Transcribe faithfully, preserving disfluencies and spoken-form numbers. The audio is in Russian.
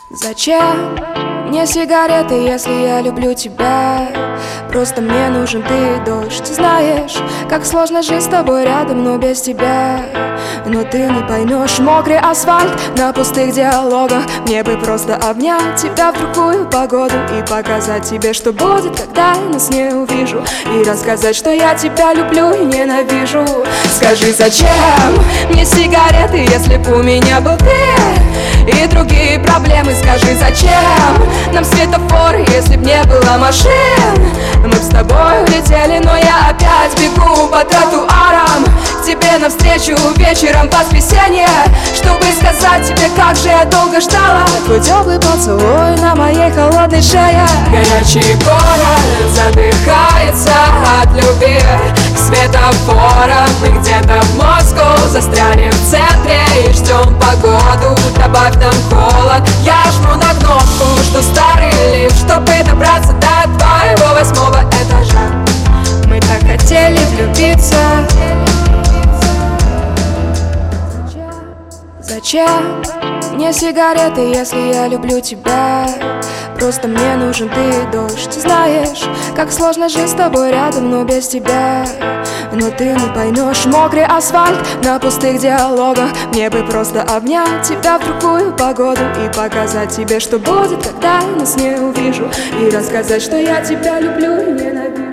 Зачем мне сигареты, если я люблю тебя? Просто мне нужен ты, дождь. Знаешь, как сложно жить с тобой рядом, но без тебя. Но ты не поймешь мокрый асфальт на пустых диалогах. Мне бы просто обнять тебя в другую погоду и показать тебе, что будет, когда я нас не увижу, и рассказать, что я тебя люблю и ненавижу. Скажи, зачем мне сигареты, если б у меня был ты и другие проблемы? Скажи, зачем нам светофоры, если б не было машин? Мы б с тобой улетели, но я опять бегу по тротуарам к тебе навстречу вечером в воскресенье, чтобы сказать тебе, как же я долго ждала твой теплый поцелуй на моей холодной шее. Горячий город задыхается от любви к светофорам. Мы где-то в Москву застрянем в центре и ждем погоду. Добавь нам холод, я жму на кнопку, что старый лифт, чтобы добраться до твоего восьмого этажа. Мы так хотели влюбиться. Зачем мне сигареты, если я люблю тебя? Просто мне нужен ты, дождь. Знаешь, как сложно жить с тобой рядом, но без тебя. Но ты не поймешь мокрый асфальт на пустых диалогах. Мне бы просто обнять тебя в другую погоду и показать тебе, что будет, когда я нас не увижу, и рассказать, что я тебя люблю и ненавижу.